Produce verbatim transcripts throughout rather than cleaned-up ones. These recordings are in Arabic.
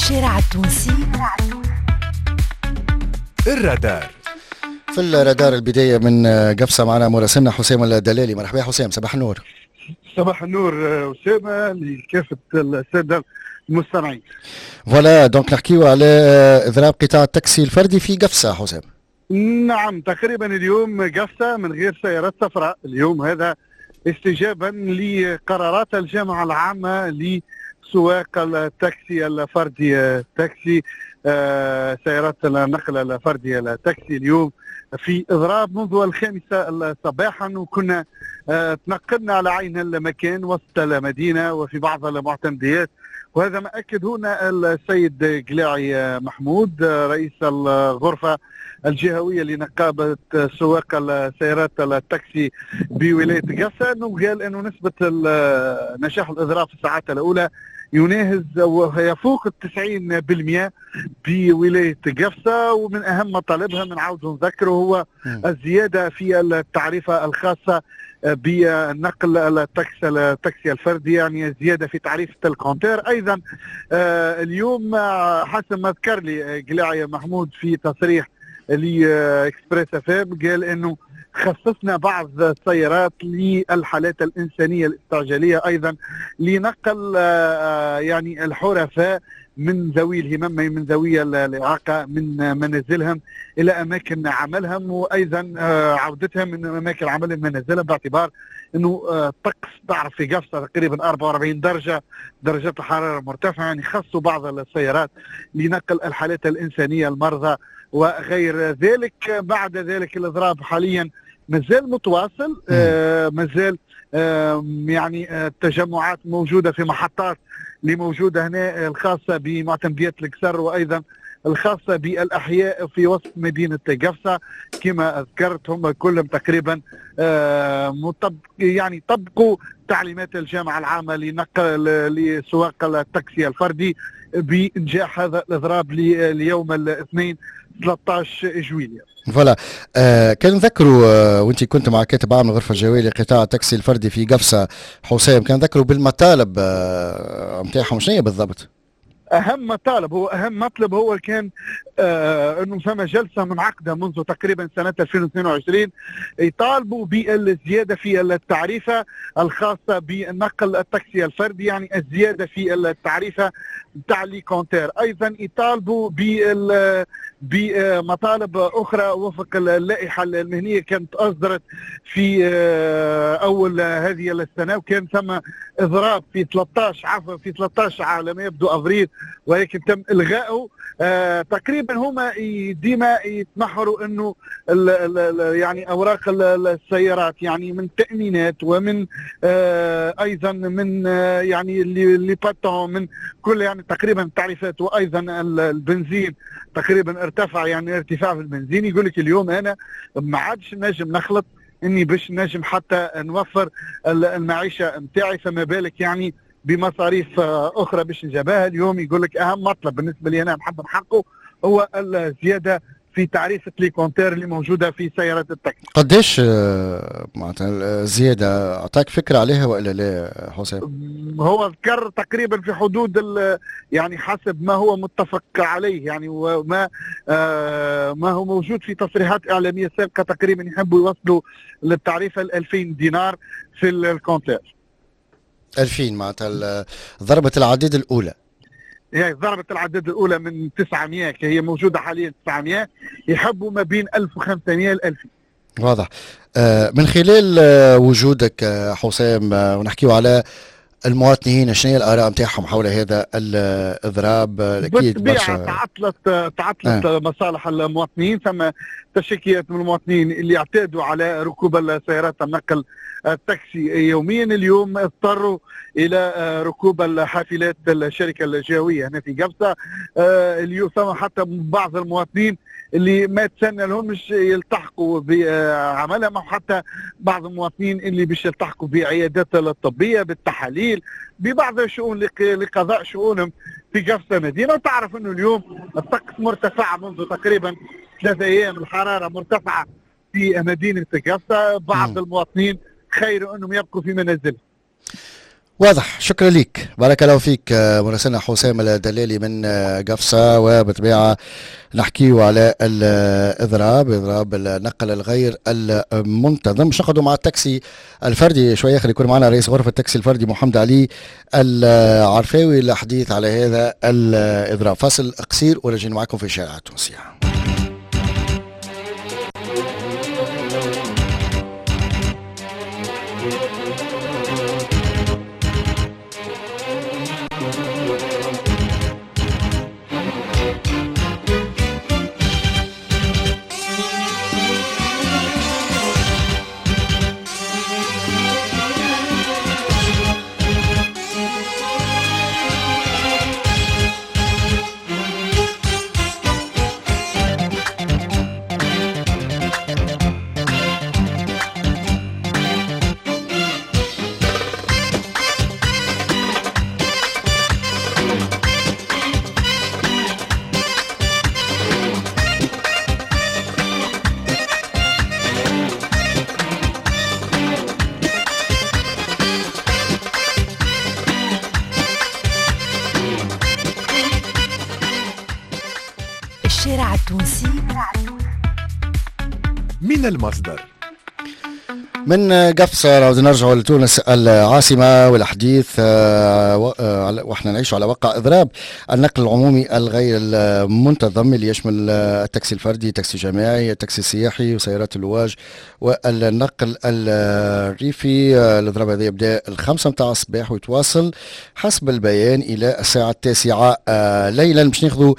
الشارع التونسي الرادار. في الرادار البداية من قفصة معنا مراسلنا حسام الدلالي. مرحبا حسام، صباح النور. صباح النور أسامة لكافة السادة المستمعين. فوالا دونك نحكيو على إضراب قطاع التاكسي الفردي في قفصة حسام. نعم، تقريبا اليوم قفصة من غير سيارات صفراء اليوم، هذا استجابا لقرارات الجامعة العامة لسواق التاكسي الفردي. التاكسي آه سيارات النقل الفردي التاكسي اليوم في إضراب منذ الخامسة صباحا، وكنا آه تنقلنا على عين المكان وسط المدينة وفي بعض المعتمديات، وهذا ما أكد هنا السيد قلاعي محمود رئيس الغرفة الجهوية لنقابة سواق السيارات التاكسي بولاية قفصة، أنه قال أنه نسبة نجاح الإضراب في الساعات الأولى يناهز ويفوق التسعين بالمئة بولاية قفصة. ومن أهم مطالبها من عود نذكره هو الزيادة في التعريفة الخاصة بالنقل التاكسي التاكسي الفردي، يعني زيادة في تعريفة الكونتير. أيضا آه اليوم حسب ما ذكر لي قلاعي محمود في تصريح لإكسبريس أفام، قال أنه خصصنا بعض السيارات للحالات الإنسانية الاستعجالية، أيضا لنقل آه يعني الحرفاء من ذوي الهمم من ذوي الإعاقة من منازلهم إلى أماكن عملهم، وأيضا عودتهم من أماكن عملهم منازلهم، باعتبار أنه الطقس تعرف في قفصة تقريبا أربعة وأربعين درجة درجات الحرارة مرتفعة، يعني خصوا بعض السيارات لنقل الحالات الإنسانية المرضى وغير ذلك. بعد ذلك الإضراب حاليا مازال متواصل، آه مازال آه يعني التجمعات موجودة في محطات اللي موجودة هنا الخاصة بمعتمديات الكسر، وأيضا الخاصة بالأحياء في وسط مدينة قفصة. كما ذكرت هم كلهم تقريبا آه مطبق يعني طبقوا تعليمات الجامعة العامة لنقل لسواق التاكسي الفردي بإنجاح هذا الإضراب ليوم الاثنين ثلاثة عشر جويلية. فوالا آه كان نذكروا آه وانت كنت مع كاتب عام الغرفه الجويه لقطاع التاكسي الفردي في قفصه حسام، كان نذكروا بالمطالب آه نتاعهم شنو هي بالضبط؟ اهم مطالب هو اهم مطلب هو كان آه انه فما جلسه منعقده منذ تقريبا سنه ألفين واثنين وعشرين يطالبوا بالزياده في التعريفه الخاصه بالنقل التاكسي الفردي، يعني الزياده في التعريفه بتاع لي كونتير. ايضا يطالبوا بال بمطالب اخرى وفق اللائحه المهنيه كانت اصدرت في آه اول هذه السنه، وكان ثم اضراب في ثلاثة عشر عفوا في ثلاثة عشر على ما يبدو افريل، ولكن تم الغائه. آه تقريبا هما ديما يتمحوروا انه ال ال يعني اوراق السيارات يعني من تامينات ومن آه ايضا من آه يعني اللي باتون من كل يعني تقريبا التعريفات، وايضا البنزين تقريبا ارتفع، يعني ارتفاع في البنزين. يقول لك اليوم انا ما عادش نجم نخلط اني باش نجم حتى نوفر المعيشه نتاعي، فما بالك يعني بمصاريف اخرى باش نجابها. اليوم يقول لك اهم مطلب بالنسبه لي انا نحب نحققه هو الزياده في تعريفه لي كونتير اللي موجوده في سيارات التاكسي. قديش معناتها الزياده اعطاك فكره عليها والا لا حسام؟ هو ذكر تقريبا في حدود يعني حسب ما هو متفق عليه، يعني وما آه ما هو موجود في تصريحات اعلاميه سابقه تقريبا يحبوا يوصلوا للتعريفه ال ألفين دينار في الكونتير. ألفين معناتها ضربة العديد الأولى، يعني ضربة العديد الأولى من تسعمئة هي موجودة حاليا تسعمئة، يحبوا ما بين ألف وخمسمئة ل ألفين. واضح. آه من خلال آه وجودك آه حسام آه ونحكيو على المواطنين، شنو هي الآراء نتاعهم حول هذا الإضراب؟ أكيد بالطبيعة تعطلت تعطلت آه. مصالح المواطنين، ثم تشكيات من المواطنين اللي اعتادوا على ركوب السيارات النقل التاكسي يوميا، اليوم اضطروا الى ركوب الحافلات الشركه الجهويه هنا في قفصه. اليوم ثم حتى بعض المواطنين اللي ما تسنى لهمش يلتحقوا بعملهم، او حتى بعض المواطنين اللي باش يلتحقوا بعيادات الطبيه بالتحاليل ببعض الشؤون لقضاء شؤونهم في قفصه مدينه. وتعرف انه اليوم الطقس مرتفع منذ تقريبا ثلاثة ايام، الحراره مرتفعه في مدينه قفصه. بعض م. المواطنين خير انهم يبقوا في منازلهم. واضح. شكرا لك، بارك الله فيك. مراسلنا حسام الدلالي من قفصة. وبالطبيعة نحكيو على الإضراب، إضراب النقل الغير المنتظم. مش نقعدوا مع التاكسي الفردي شوية، خلي يكون معنا رئيس غرفة التاكسي الفردي محمد علي العرفاوي للحديث على هذا الإضراب. فاصل قصير وراجعين معكم في الشارع التونسي. الشارع التونسي من المصدر. من قفصة نعود نرجعوا لتونس العاصمة والحديث واحنا نعيش على واقع إضراب النقل العمومي الغير المنتظم اللي يشمل التاكسي الفردي، التاكسي الجماعي، التاكسي السياحي وسيارات اللواج والنقل الريفي. الإضراب هذا يبدأ الخمسة متاع الصباح ويتواصل حسب البيان إلى الساعة التاسعة ليلا. باش ناخذوا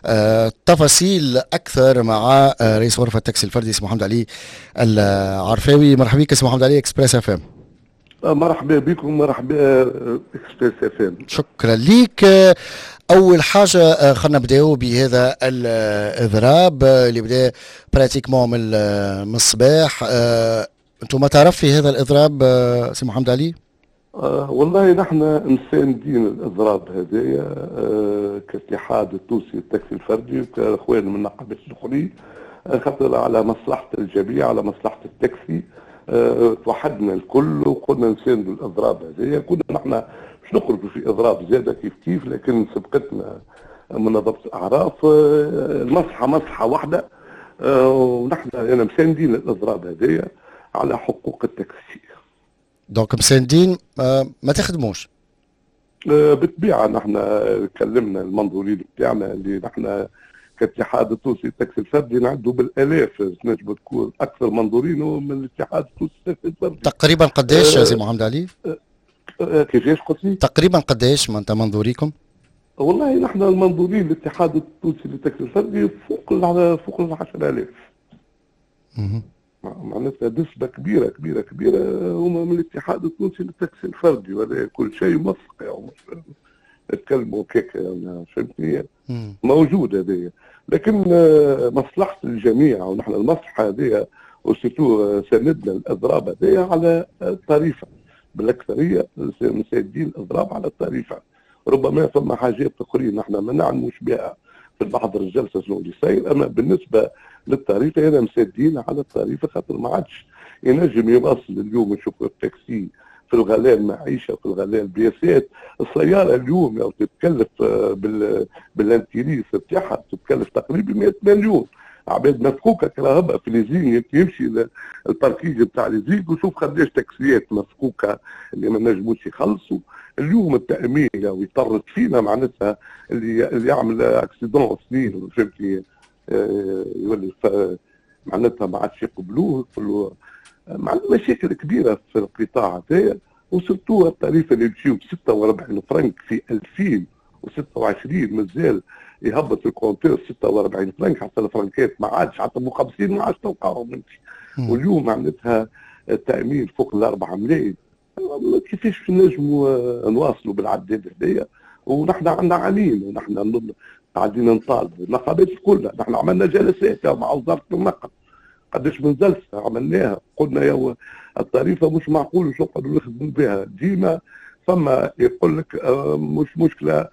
تفاصيل أكثر مع رئيس غرفة التاكسي الفردي اسمه محمد علي العرفاوي. مرحبا بك اسمه محمد علي اكسبريس اف ام. مرحبا بكم، مرحبا اكسبريس اف ام. شكرا ليك. اول حاجه خلينا نبداو بهذا الاضراب اللي بدا براتيكمون من من الصباح. انتم ما تعرف في هذا الاضراب سي محمد علي؟ آه والله نحن مساندين الاضراب هذايا آه كاتحاد التونسي للتاكسي الفردي وكاخوان من النقابات الاخرين، خاطر على مصلحه الجميع، على مصلحه التاكسي. أه توحدنا الكل وقلنا نساندوا الاضراب هذايا. كنا نحن مش نخرجوا في اضراب زاده كيف كيف، لكن سبقتنا منظمه الاعراف. أه المصلحه مصلحه واحده، أه ونحن يعني مساندين الاضراب هذايا على حقوق التاكسي. دونك مساندين أه ما تخدموش؟ أه بالطبيعه نحن كلمنا المنظورين بتاعنا اللي نحن كاتحاد التونسي للتاكسي الفردي نعدوا بالالاف، تنجم تكون اكثر منظورين من الاتحاد التونسي للتاكسي الفردي. تقريبا قداش سي محمد علي؟ أه كيفاش قلت لي؟ تقريبا قداش من منظوريكم؟ والله نحن المنظورين الاتحاد التونسي للتاكسي الفردي فوق ال فوق ال عشرة آلاف. اها معناتها نسبة كبيرة كبيرة كبيرة هما من الاتحاد التونسي للتاكسي الفردي، وهذا كل شيء موثق يعني نتكلموا كيك يعني فهمتني؟ موجود هذايا، لكن مصلحة الجميع ونحن المصلحة هذيا وسيتو ساندنا الاضراب هذايا على الطريفة بالأكثرية، مساندين الاضراب على الطريفة. ربما ثم حاجات أخرين نحن ما نعلموش بها في بعض الجلسة شنو اللي صاير، أما بالنسبة للطريفة أنا مساندين على الطريفة خاطر ما عادش ينجم يوصل اليوم نشوف التاكسي في الغلاء المعيشه، في الغلاء البياسات. السياره اليوم لو تتكلف بال بالانتيريس بتاعها تتكلف تقريبا مئة مليون. عباد مفكوكه كراهبه في ليزينغ، يمشي الباركينج بتاع ليزينغ وشوف قداش تاكسيات مفكوكه اللي ما نجموش يخلصوا. اليوم التامين لو يطرد فينا معناتها اللي اللي يعمل اكسيدون سنين فهمتني يولي معناتها ما عادش يقبلوه. كله مع مشاكل كبيره في القطاع هذايا، وسرتو التعريفه اللي يمشيو ب ستة وأربعين فرنك في ألفين وستة وعشرين مازال يهبط الكونتور ستة وأربعين فرنك، حتى الفرنكات ما عادش حتى ابو خمسين ما عادش تلقاهم يمشي. واليوم معناتها التامين فوق الأربعة ملايين. كيفاش نجموا نواصلوا بالعداد هذايا ونحن عندنا عنين ونحن قاعدين نطالبوا النقابات كلها. نحن عملنا جلسات مع وزاره النقل، قداش من جلسه عملناها، قلنا يا الطريفه مش معقول شو نقعدوا نخدموا بها ديما. ثم يقول لك آه مش مشكله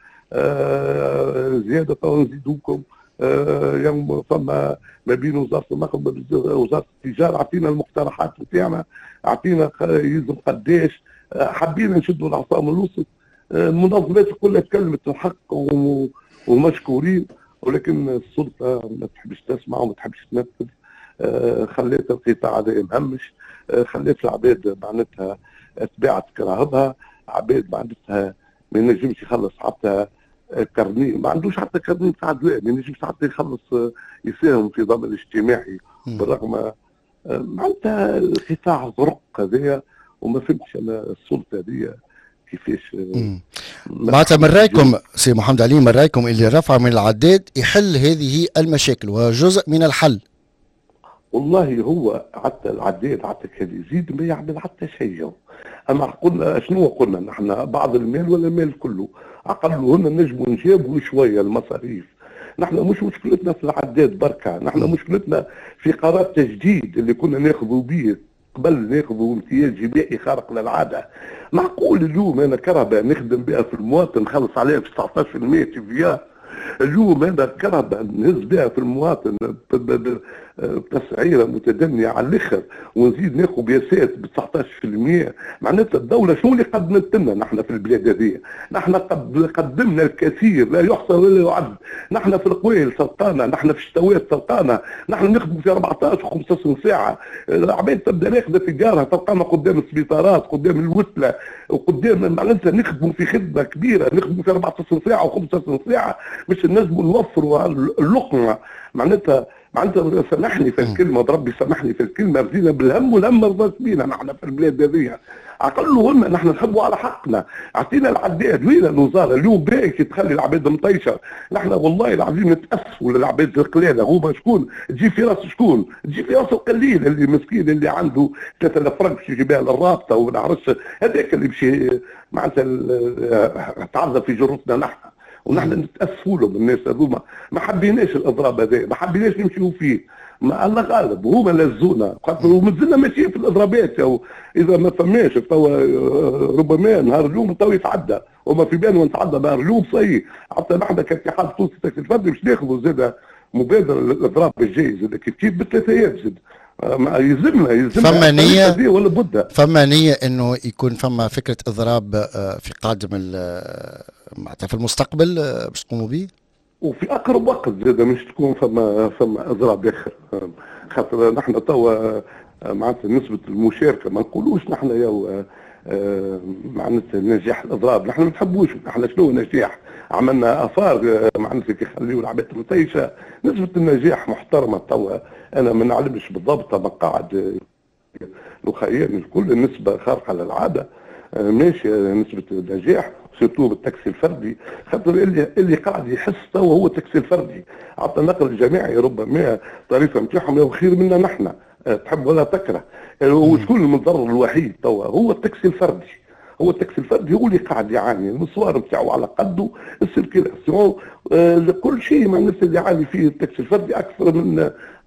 آه زياده نزيدوكم آه يوم. ثم ما بين وزاره النقل ووزاره التجاره اعطينا المقترحات بتاعنا، اعطينا يلزم قداش حابين نشدوا العصا من الوسط. المنظمات كلها تكلمت الحق ومشكورين، ولكن السلطه ما تحبش تسمع وما تحبش تنفذ. خليت القطاع هذا مهمش، خليت العباد معناتها تباعت كراهبها، عباد معناتها ما ينجمش يخلص حتى كارني، ما عندوش حتى كارني بتاع دواء، ما ينجمش حتى يخلص يساهم في ضمان الاجتماعي، بالرغم معناتها القطاع زرق هذايا. وما فهمتش انا السلطه هذيا كيفاش. معناتها من رايكم سي محمد علي، من رايكم اللي رفع من العداد يحل هذه المشاكل وجزء من الحل؟ والله هو حتى العداد حتى كان يزيد ما يعمل حتى شيء. اما قلنا شنو قلنا نحن بعض المال ولا المال كله، اقلهن نجموا نجيبوا شويه المصاريف. نحن مش مشكلتنا في العداد بركه، نحن مشكلتنا في قرار تجديد اللي كنا ناخذوا به قبل، ناخذوا امتياز جبائي خارق للعاده. معقول اليوم انا كهرباء نخدم بها في المواطن نخلص عليها في تسعطاش بالمئة تي في ا، اليوم انا كهرباء نهز بها في المواطن بتسعيره متدنيه على الاخر ونزيد ناخذ بياسات ب تسعطاش بالمئة. معناتها الدوله شنو اللي قدمت لنا نحن في البلاد هذه؟ نحن قدمنا الكثير لا يحصى ولا يعد. نحن في القويل سلطانه، نحن في الشتوات سلطانه، نحن نخدم في أربعطاش و15 ساعه. العباد تبدا ناخذه في جارها تلقانا قدام السبيطارات، قدام الوتله، وقدام معناتها نخدموا في خدمه كبيره، نخدموا في أربعطاش ساعه و15 ساعه باش نجموا نوفروا اللقمه. معناتها معناتها سامحني في الكلمه، ربي سامحني في الكلمه، رضينا بالهم والهم ما رضاش بينا نحن في البلاد هذه. اقلهن نحن نحبوا على حقنا، اعطينا العداد. وين الوزاره اليوم بايك تخلي العباد مطيشه؟ نحن والله العظيم نتاسفوا للعباد القلاده. هما شكون؟ تجي في راس شكون؟ تجي في راس القليل اللي مسكين اللي عنده ثلاثة آلاف فرنك باش يجيبها للرابطه وما نعرفش، هذاك اللي باش معناتها تعذب في جرتنا نحن. ونحن نتاسفوا لهم الناس هذوما، ما حبيناش الاضراب هذا، ما حبيناش نمشيو فيه، ما الله غالب وهما لزونا، خاطر ومازلنا ماشيين في الاضرابات. او اذا ما فماش توا ربما نهار اليوم تو يتعدى، وما في بالنا نتعدى نهار اليوم صحيح. حتى نحن كاتحاد تونسي تاكسي الفردي باش ناخذوا زاد مبادره للاضراب الجاي زاد كيف كيف بثلاثيات زاد. ما يلزمنا يلزمنا فما نية ولا بد فما نية انه يكون فما فكره اضراب في قادم معناتها في المستقبل باش تقوموا به؟ وفي اقرب وقت زاد مش تكون فما فما اضراب اخر، خاطر نحن توا معناتها نسبه المشاركه ما نقولوش نحن يا معناتها نجاح الاضراب، نحن ما نحبوش. نحن شنو نجاح؟ عملنا اثار معناتها كي يخليوا العباد متيشه، نسبه النجاح محترمه. توا انا ما نعلمش بالضبط، ما قاعد نخيل الكل النسبه خارقه للعاده ماشيه نسبه النجاح، سيرتو بالتاكسي الفردي. خاطر اللي اللي قاعد يحس توا هو التاكسي الفردي، حتى النقل الجماعي ربما الطريقه نتاعهم هو خير منا نحن، تحب ولا تكره. وشكون المتضرر الوحيد توا؟ هو التاكسي الفردي. هو التاكسي الفردي هو اللي قاعد يعاني، المسوار نتاعو على قده، السيركيلاسيون آه كل شيء مع الناس اللي يعاني فيه التاكسي الفردي اكثر من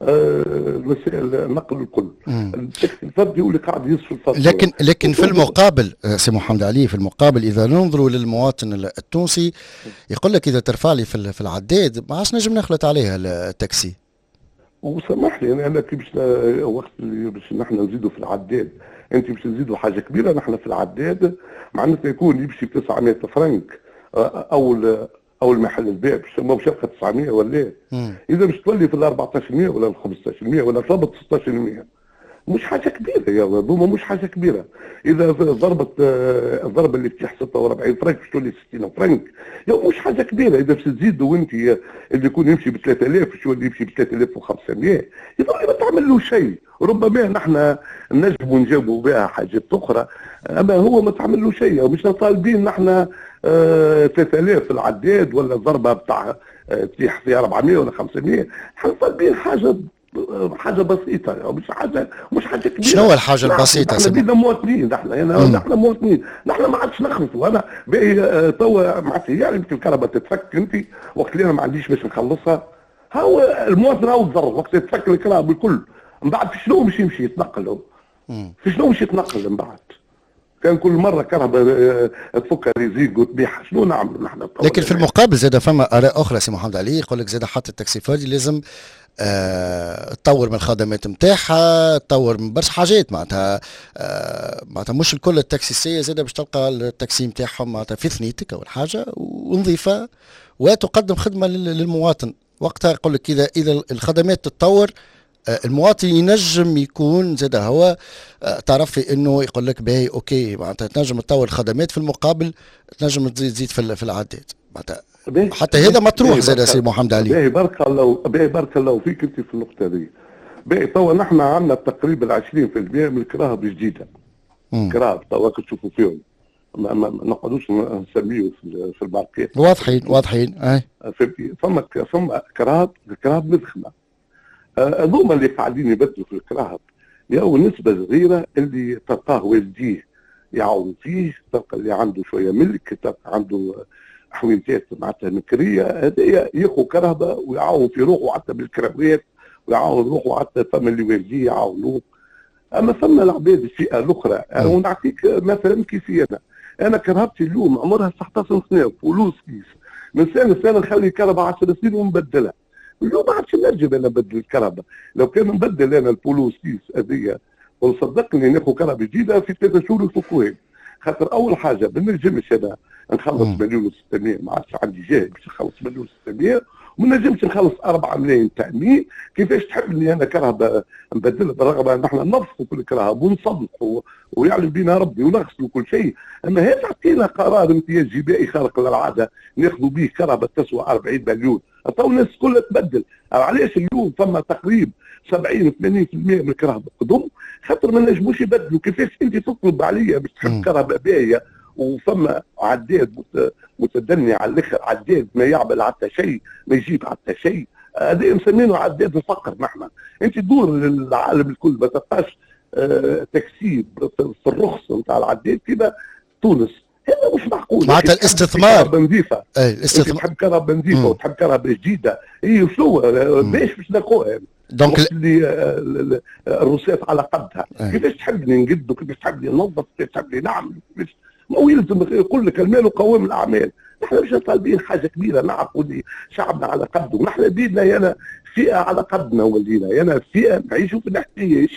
مسائل آه النقل الكل. التاكسي الفردي هو اللي قاعد يصرف الفضل. لكن لكن في المقابل سي محمد علي، في المقابل اذا ننظروا للمواطن التونسي يقول لك اذا ترفع لي في العداد ما عادش نجم نخلط عليها التاكسي. وسمح لي انا انا كي باش وقت اللي باش نحن نزيدوا في العداد، انت باش تزيدوا حاجه كبيره. نحن في العداد معناتها يكون يمشي ب تسعمئة فرنك اول اول ما يحل البيع، باش ما باش يبقى تسعمئة ولا اذا باش تولي في ال أربعطاش بالمئة ولا ال خمسطاش بالمئة ولا ضربت ستطاش بالمئة، مش حاجه كبيره يا هذوما، مش حاجه كبيره. اذا ضربت الضربه اللي بتاع ستة وأربعين فرنك باش تولي ستين فرنك، يا مش حاجه كبيره. اذا باش تزيدوا انت اللي يكون يمشي ب ثلاثة آلاف باش يولي يمشي ب ثلاثة آلاف وخمسمئة، يظل ما تعمل له شيء. ربما نحن نجموا نجاوبوا بها حاجات اخرى، اما هو ما تعمل له شيء. مش طالبين نحن آه ثلاثة آلاف في العداد ولا ضربه بتاع تريح فيها أربعمئة ولا خمسمئة، نحن طالبين حاجه حاجه بسيطه، مش حاجه مش حاجه كبيره. شنو الحاجه البسيطه؟ نحن بينا مواطنين، نحن يعني نحن مواطنين، نحن ما عادش نخلصوا. انا باقي توا معناتها يعني يمكن الكهرباء تتفك انت وقت اللي انا ما عنديش باش نخلصها، هو المواطن هو تضرر وقت تتفك الكهرباء بالكل. من بعد في شنو باش يمشي يتنقل؟ في شنو باش يتنقل من بعد؟ كان كل مره كهرباء تفك ريزيق وتبيعها، شنو نعملوا نحن؟ لكن في المقابل زاد فما اراء اخرى سي محمد علي يقول لك زاد حتى التاكسي الفردي لازم أه تطور من الخدمات نتاعها، تطور من برشا حاجات معناتها. أه معناتها مش الكل التاكسيسيه زاده باش تلقى التاكسي نتاعهم معناتها في ثنيتك اول حاجه ونظيفه وتقدم خدمه للمواطن. وقتها يقول لك اذا اذا الخدمات تتطور المواطن ينجم يكون زاد هو تعرف في انه يقول لك باهي اوكي معناتها تنجم تطور الخدمات في المقابل تنجم تزيد تزيد في العداد معناتها حتى هذا مطروح زاد سي محمد علي. باهي بارك الله باهي بارك الله فيك انت في النقطه دي. باهي توا نحن عندنا تقريبا عشرين بالمئة من الكراهب الجديده. كراهب توا تشوفوا فيهم ما, ما, ما نقعدوش نسميه في, في الماركات واضحين واضحين اي فهمتي. ثم ثم كراهب كراهب مزخمه هذوما اللي قاعدين يبدلوا في الكراهب ياو نسبه صغيره اللي تلقاه والديه يعاون فيه، تلقى اللي عنده شويه ملك، تلقى عنده حوينتات معناتها مكريه، هذايا ياخذ كرهبه ويعاون في روحه حتى بالكراوات ويعاون روحه حتى فما اللي والديه يعاونوه. اما ثم العباد الفئه الاخرى ونعطيك مثلا كيفي انا انا كرهبتي اليوم عمرها تسعطاش سنه فلوس كيس من سنه لسنه نخلي كرهبه عشر سنين ونبدلها. اليوم ما عادش نرجع انا نبدل الكرهبه، لو كان نبدل انا الفلوس كيس هذيا ونصدقني ناخذ كرهبه جديده في ثلاثة شهور يفكوها. خاطر اول حاجه ما نجمش انا نخلص مليون وستمائة، ما عادش عندي جاه باش نخلص مليون وستمائة، وما نجمش نخلص أربعة ملايين تامين. كيفاش تحبني انا كرهبه نبدلها بالرغم ان احنا ننظفوا كل كرهب ونصلحوا ويعلم بينا ربي ونغسلوا كل شيء، اما هذا عطينا قرار امتياز جبائي خارق للعاده ناخذوا به كرهبه تسوى أربعين مليون، تو الناس كلها تبدل. علاش اليوم ثم تقريب سبعين ثمانين بالمئة من الكرهبه قدم خاطر ما نجموش يبدلوا. كيفاش انت تطلب عليا باش تحب كرهبه باهيه وفما عداد متدني على الاخر، عداد ما يعمل حتى شيء ما يجيب حتى شيء، هذا مسمينه عداد الفقر. نحن انت تدور للعالم الكل ما تلقاش آه تكسيب في الرخص نتاع العداد كذا تونس، هذا مش معقول. معناتها الاستثمار كهرباء نظيفه، اي الاستثمار تحب كهرباء نظيفه وتحب كهرباء جديده، هي شنو باش باش نلقوها دونك اللي الروسيات على قدها. كيفاش تحبني نقد وكيفاش تحبني ننظف كيفاش تحبني نعمل كيفاش ما هو يلزم يقول لك المال وقوام الاعمال. نحن مش طالبين حاجه كبيره، نعرفوا اللي شعبنا على قده، نحن بيدنا يانا فئه على قدنا ولينا يانا فئه نعيشوا في الاحتياج.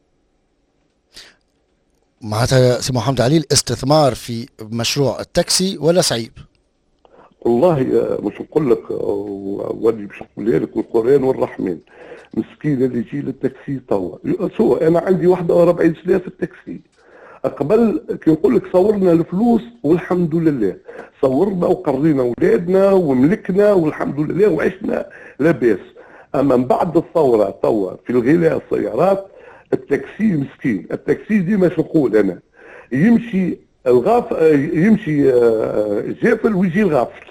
معناتها سي محمد علي الاستثمار في مشروع التاكسي ولا صعيب؟ والله مش نقول لك واللي باش نقولها لك والقران والرحمن مسكين اللي يجي للتاكسي توا. شو انا عندي واحد وأربعين سنه في التاكسي، قبل كي نقول لك صورنا الفلوس والحمد لله، صورنا وقرينا اولادنا وملكنا والحمد لله وعشنا لاباس. اما من بعد الثوره توا في الغلاء السيارات التاكسي مسكين. التاكسي ديما شو نقول انا يمشي الغاف يمشي جافل ويجي الغافل.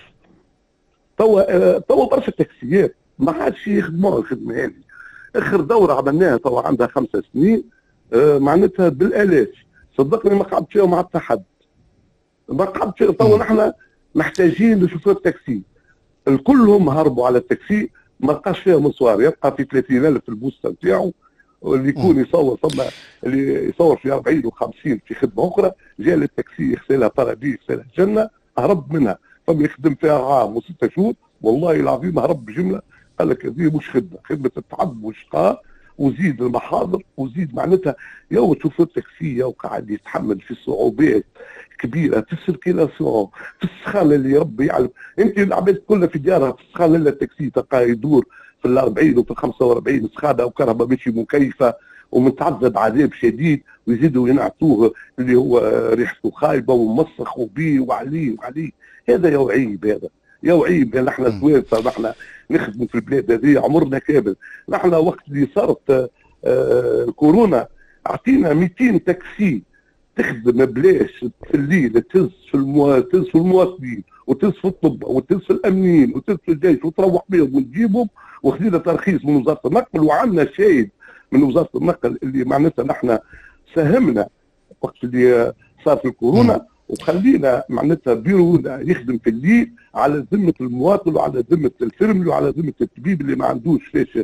توا توا برشا تاكسيات ما عادش يخدموا الخدمه هذه. اخر دوره عملناها توا عندها خمسة سنين معناتها بالالات، صدقني ما قعدت فيها مع حتى حد، ما قعدت فيها. توا نحن محتاجين لشوفير تاكسي، الكلهم هربوا على التاكسي، ما لقاش فيها مصوار، يبقى في ثلاثين ألف في البوسته نتاعو اللي يكون يصور ثم اللي يصور في أربعين وخمسين في خدمه اخرى، جاء للتاكسي يغسلها باراديس يغسلها جنه، هرب منها. ثم يخدم فيها عام وستة شهور والله العظيم هرب بجمله، قال لك هذه مش خدمه، خدمه التعب والشقاء وزيد المحاضر وزيد معناتها يوم تشوف التاكسي وقاعد يتحمل في صعوبات كبيره في السيركيلاسيون في السخانه اللي ربي يعلم. انت العباد كلها في ديارها في السخانه الا التاكسي تلقاه يدور في الأربعين وفي الخمسة وأربعين سخانه وكهرباء ماشي مكيفه ومتعذب عذاب شديد، ويزيدوا ينعتوه اللي هو ريحته خايبه ومسخ وبيه وعليه وعليه. هذا يا عيب، هذا يا عيب. نحن توانسه نحن نخدموا في البلاد هذه عمرنا كامل. نحن وقت اللي صارت آه الكورونا اعطينا مئتين تاكسي تخدم بلاش في الليل، تهز في المو... تهز في المواطنين وتهز في الطب وتهز في الامنيين وتهز في الجيش وتروح بهم وتجيبهم، وخذينا ترخيص من وزاره النقل وعندنا شاهد من وزاره النقل اللي معناتها نحن ساهمنا وقت اللي صار في الكورونا وخلينا معناتها بيرونا يخدم في الليل على ذمه المواطن وعلى ذمه الفرملي وعلى ذمه الطبيب اللي ما عندوش فاش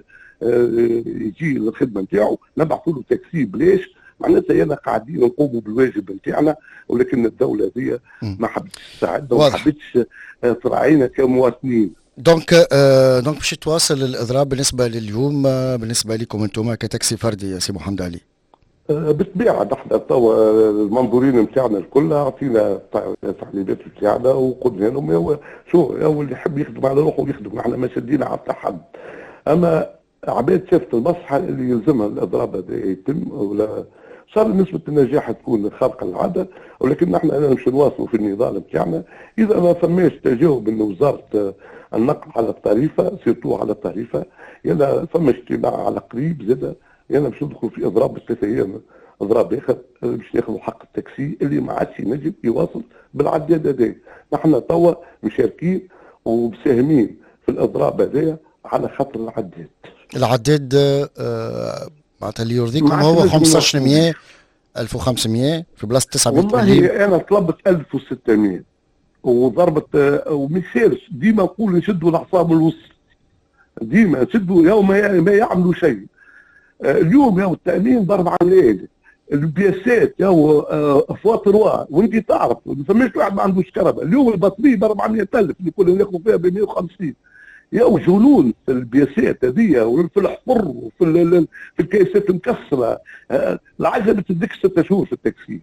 يجي الخدمه نتاعو، نبعثوا له تاكسي بلاش. معناتها انا قاعدين نقوموا بالواجب نتاعنا، ولكن الدوله هذه ما حبتش تساعدنا وما حبتش تراعينا كمواطنين. دونك آه دونك باش تواصل الاضراب بالنسبه لليوم آه بالنسبه لكم انتم كتاكسي فردي يا سي محمد علي؟ آه بالطبيعه نحن توا المنظورين نتاعنا الكل عطينا تعليمات نتاعنا وقلنا لهم شو هو اللي يحب يخدم على روحه يخدم، نحن ما شدينا على حد. اما عباد شافت المصلحه اللي يلزمها الاضراب هذا يتم، ولا صار نسبه النجاح تكون خارقه العاده، ولكن نحن انا مش نواصلوا في النضال نتاعنا اذا ما فماش تجاوب من وزاره النقل على الطريفه، سيرتو على الطريفه، يلا فما اجتماع على قريب زاد، يلا باش ندخلوا في اضراب ثلاثة ايام، اضراب اخر باش ياخذوا حق التاكسي اللي ما عادش ينجم يواصل بالعداد هذايا. نحن توا مشاركين ومساهمين في الاضراب هذايا على خاطر العداد. العداد آه معناتها اللي يرضيكم هو خمسطاش مية ألف وخمسمية في بلاصه تسعمية. والله انا طلبت ألف وستمية وضربت وما يصيرش، ديما نقول نشدوا الاعصاب الوسط، ديما نشدوا يوم ما يعملوا شيء. اليوم يا التامين ضرب على الليل، البياسات يا فواتروا، وانت تعرف ما فماش واحد ما عندوش كهرباء. اليوم البطاريه ضرب على مية ألف اللي كنا ناخذوا فيها ب مية وخمسين. يا جنون في البياسات هذيا وفي الحفر وفي في الكيسات المكسره. العجله تديك ستة شهور في التاكسي.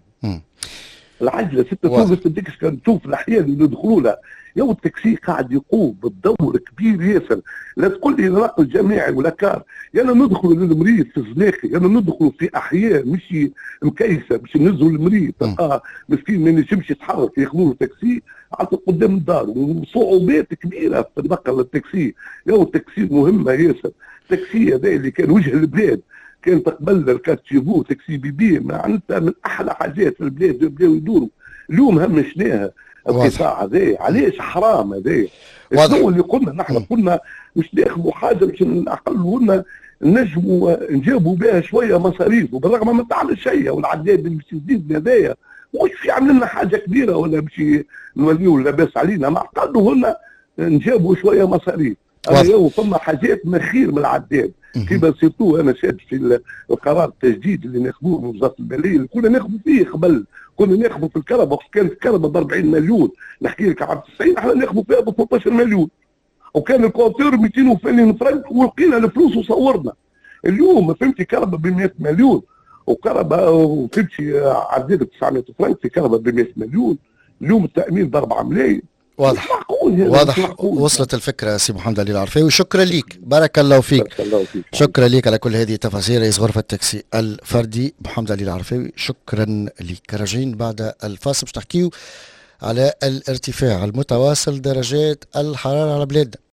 العجله ستة شهور في التاكسي، كان تشوف الاحيان اللي يدخلوا لها. يا التاكسي قاعد يقوم بالدور كبير ياسر. لا تقول لي نقل جماعي ولا كار، يلا ندخلوا للمريض في الزناقي، يلا ندخلوا في احياء مش مكيسه باش ننزلوا المريض، تلقاه مسكين ما ينجمش يتحرك، ياخذوا له تاكسي على قدام الدار، وصعوبات كبيره في نقل التاكسي. يا التاكسي مهمه ياسر. التاكسي هذا اللي كان وجه البلاد، كان تقبل الكاتشيفو تاكسي بيبي، معناتها من احلى حاجات في البلاد بداو يدوروا. اليوم همشناها القطاع هذا، علاش حرام هذا؟ شنو اللي قلنا نحن؟ قلنا مش ناخذوا حاجه باش نعقلوا لنا نجموا نجيبوا بها شويه مصاريف، وبالرغم ما تعمل شيء، والعداد اللي باش يزيد هذايا مش في عمل لنا حاجه كبيره ولا باش نوليو لاباس علينا، ما عقلوا لنا نجيبوا شويه مصاريف. اليوم فما حاجات من خير من العداد، كيما سيرتو انا شاد في القرار التجديد اللي ناخذوه من وزاره الماليه اللي كنا ناخذوا فيه قبل، كنا ناخذوا في الكهرباء، وقت كانت الكهرباء ب أربعين مليون، نحكي لك عام تسعين احنا ناخذوا فيها ب ثلاثطاش مليون، وكان الكونتور مئتين وثمانين فرنك ولقينا الفلوس وصورنا. اليوم فهمتي كهرباء ب مئة مليون، وكهرباء وفهمتي عداد ب تسعمية فرنك في كهرباء ب مئة مليون، اليوم التامين ب أربعة ملايين. واضح واضح وصلت الفكره سي محمد علي العرفاوي. شكرا ليك، بارك الله فيك. بارك الله فيك. شكرا ليك على كل هذه التفاصيل. رئيس غرفه التاكسي الفردي محمد علي العرفاوي، شكرا ليك. راجعين بعد الفاصل باش تحكيو على الارتفاع المتواصل درجات الحراره على بلادنا.